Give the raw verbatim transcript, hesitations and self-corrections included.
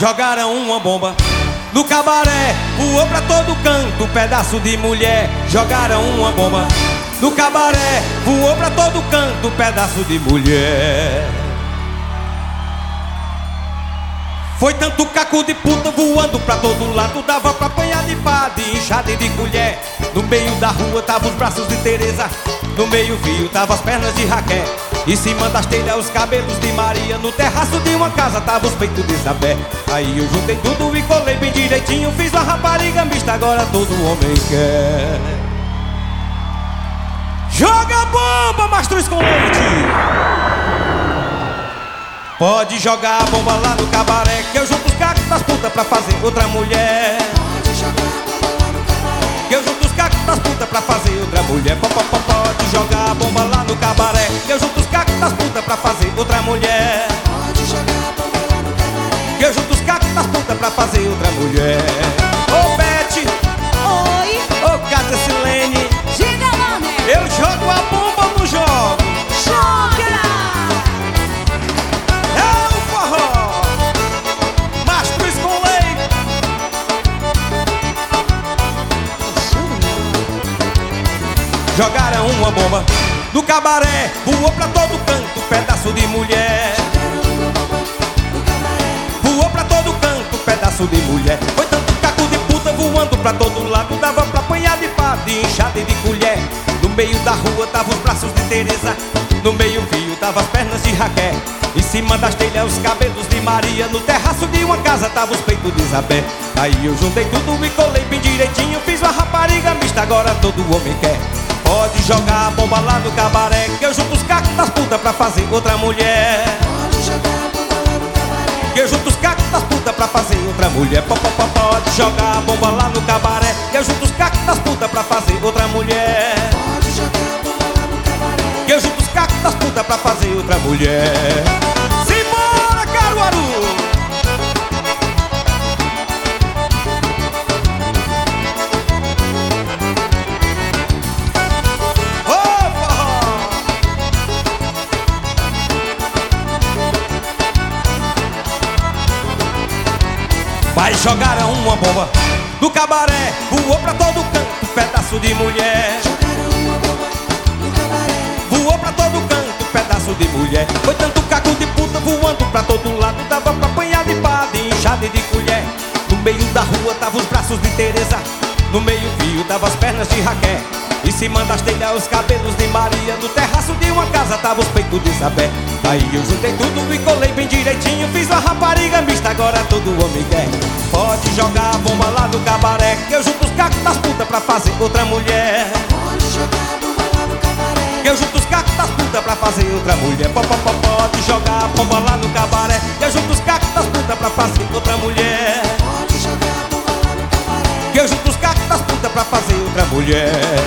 Jogaram uma bomba no cabaré, voou pra todo canto, pedaço de mulher. Jogaram uma bomba no cabaré, voou pra todo canto, pedaço de mulher. Foi tanto caco de puta voando pra todo lado, dava pra apanhar de pá, de enxada e de colher. No meio da rua tava os braços de Teresa, no meio fio tava as pernas de Raquel. Em cima das telhas os cabelos de Maria, no terraço de uma casa tava os peitos de Isabel. Aí eu juntei tudo e colei bem direitinho, fiz uma rapariga mista, agora todo homem quer. Joga bomba, mastruz com leite! Pode jogar a bomba lá no cabaré, que eu junto os cacos das putas pra fazer outra mulher. Pode jogar a bomba lá no cabaré, que eu junto os cacos das putas pra fazer outra mulher. Pode jogar a bomba lá no cabaré, que eu junto os cacos das putas pra fazer outra mulher. Pode jogar a bomba lá no cabaré, que eu junto os cacos das putas pra fazer outra mulher. Ô Beth, Oi, ô Cátia Silene, diga lá, né? eu jogo a bomba ou não jogo? Joga! É o forró, mastruz com leite. Jogaram uma bomba no cabaré, voou pra todo canto, pedaço de mulher. Voou pra todo canto, pedaço de mulher. Foi tanto caco de puta voando pra todo lado, dava pra apanhar de pá, de enxada e de colher. No meio da rua tava os braços de Teresa, no meio fio tava as pernas de Raquel. Em cima das telhas os cabelos de Maria, no terraço de uma casa tava os peitos de Isabel. Aí eu juntei tudo e colei bem direitinho, fiz uma rapariga mista, agora todo homem quer. Pode jogar a bomba lá no cabaré, que eu junto os cacos das putas pra fazer outra mulher. pode jogar a bomba lá no cabaré, Que eu junto os cacos das putas pra fazer outra mulher. Pode jogar a bomba lá no cabaré, que eu junto os cacos das putas pra fazer outra mulher. pode jogar a bomba lá no cabaré, Que eu junto os cacos das putas pra fazer outra mulher. Simbora, Caruaru! Mas jogaram uma bomba no cabaré, voou pra todo canto, pedaço de mulher. jogaram uma bomba no cabaré, Voou pra todo canto, pedaço de mulher. Foi tanto caco de puta voando pra todo lado, dava pra apanhar de pá, de enxada e de colher. No meio da rua tava os braços de Teresa, no meio fio tava as pernas de Raquel. Em cima das telhas os cabelos de Maria, no terraço de uma casa tava os peitos de Isabel. Aí eu juntei tudo e colei bem direitinho, fiz uma rapariga mista, agora todo homem quer. Pode jogar a bomba lá no cabaré, que eu junto os cacos das putas pra fazer outra mulher. pode jogar a bomba lá no cabaré, Que eu junto os cacos das putas pra fazer outra mulher. Pode jogar a bomba lá no cabaré, que eu junto os cacos das putas pra fazer outra mulher. pode jogar a bomba lá no cabaré, Que eu junto os cacos das putas pra fazer outra mulher.